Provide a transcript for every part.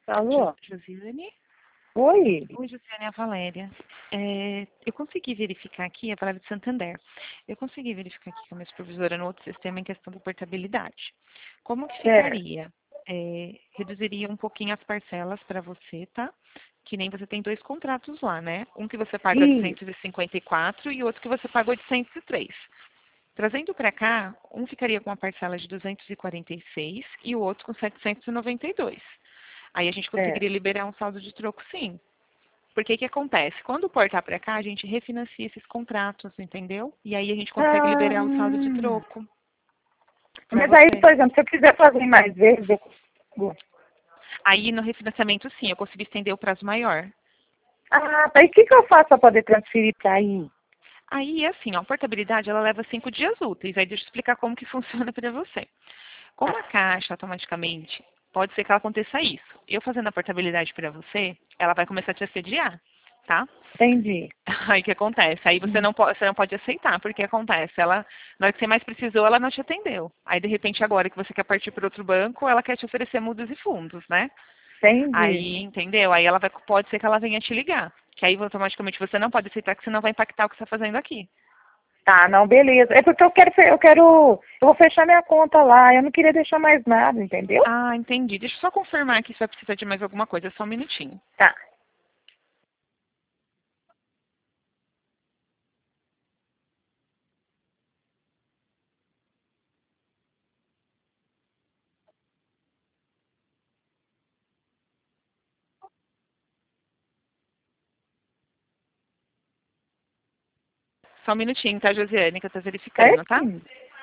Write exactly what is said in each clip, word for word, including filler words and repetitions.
Alô? Josiane? Oi? Oi, Josiane, é a Valéria. É, eu consegui verificar aqui, a Valéria de Santander, eu consegui verificar aqui com a minha supervisora no outro sistema em questão da portabilidade. Como que Certo. ficaria? É, reduziria um pouquinho as parcelas para você, tá? Que nem você tem dois contratos lá, né? Um que você paga Isso. oitocentos e cinquenta e quatro e outro que você paga oitocentos e três. Trazendo para cá, um ficaria com uma parcela de duzentos e quarenta e seis e o outro com setecentos e noventa e dois. Aí a gente Certo. conseguiria liberar um saldo de troco, sim. Porque o que acontece? Quando portar para cá, a gente refinancia esses contratos, entendeu? E aí a gente consegue Ah, liberar o saldo de troco para mas aí, você. por exemplo, se eu quiser fazer mais vezes, eu consigo. Aí no refinanciamento, sim, eu consigo estender o prazo maior. Ah, tá. E o que, que eu faço para poder transferir para aí? Aí, assim, ó, a portabilidade, ela leva cinco dias úteis. Aí deixa eu explicar como que funciona para você. Como a Caixa, automaticamente, pode ser que ela aconteça isso. Eu fazendo a portabilidade para você, ela vai começar a te assediar, tá? Entendi. Aí o que acontece? Aí você não, pode, você não pode aceitar, porque acontece, ela, na hora que você mais precisou, ela não te atendeu. Aí, de repente, agora que você quer partir para outro banco, ela quer te oferecer mudas e fundos, né? Entendi. Aí, entendeu? Aí ela vai, pode ser que ela venha te ligar. Que aí automaticamente você não pode aceitar, que senão vai impactar o que você está fazendo aqui. Tá, não, beleza. É porque eu quero, fe- eu quero, eu vou fechar minha conta lá. Eu não queria deixar mais nada, entendeu? Ah, entendi. Deixa eu só confirmar aqui se vai precisar de mais alguma coisa, só um minutinho. Tá. Só um minutinho, tá, Josiane, que eu tô verificando, tá? Certinho.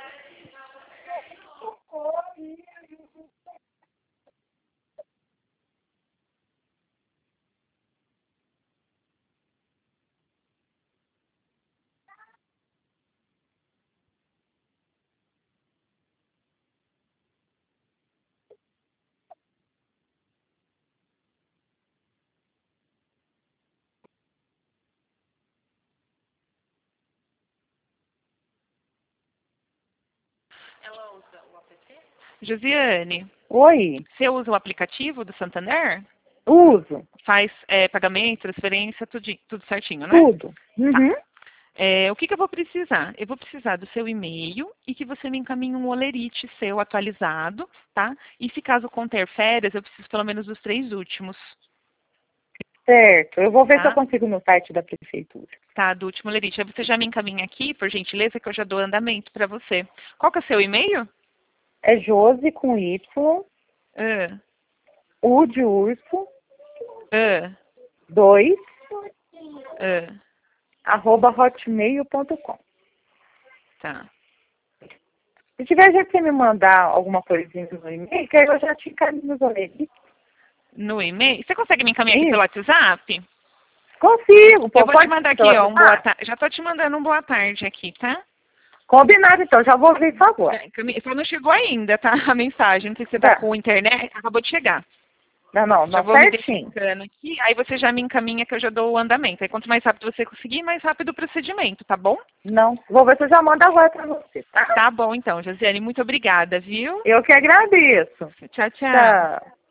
Josiane, Oi. você usa o aplicativo do Santander? Uso. Faz é, pagamento, transferência, tudo, tudo certinho, né? Tudo. Tá. Uhum. É, o que, que eu vou precisar? Eu vou precisar do seu e-mail e que você me encaminhe um olerite seu atualizado, tá? E se caso conter férias, eu preciso pelo menos dos três últimos, Certo. Eu vou ver se eu tá? consigo no site da prefeitura. Tá, do último olerite. Aí você já me encaminha aqui, por gentileza, que eu já dou andamento para você. Qual que é o seu e-mail? É Josi com Y, Ah, U de urso, ah, dois, ah, arroba hotmail ponto com. tá. Se tiver jeito de você me mandar alguma coisinha no e-mail, que aí eu já te encaminho nos orelhas. No e-mail? Você consegue me encaminhar aqui pelo Isso. WhatsApp? Consigo. Eu Pô, vou te pode mandar ser aqui, pelo ó, um boa WhatsApp? tarde. Já tô te mandando um boa tarde aqui, tá? Combinado, então. Já vou ver isso agora. É, cami- Só não chegou ainda, tá? A mensagem. Não sei se você tá Tá. com internet. Acabou de chegar. Não, não, Já não, vou me certinho. identificando aqui. Aí você já me encaminha que eu já dou o andamento. Aí quanto mais rápido você conseguir, mais rápido o procedimento, tá bom? Não. Vou ver se eu já mando agora pra você, tá? Tá bom, então, Josiane. Muito obrigada, viu? Eu que agradeço. Tchau, tchau. Tchau.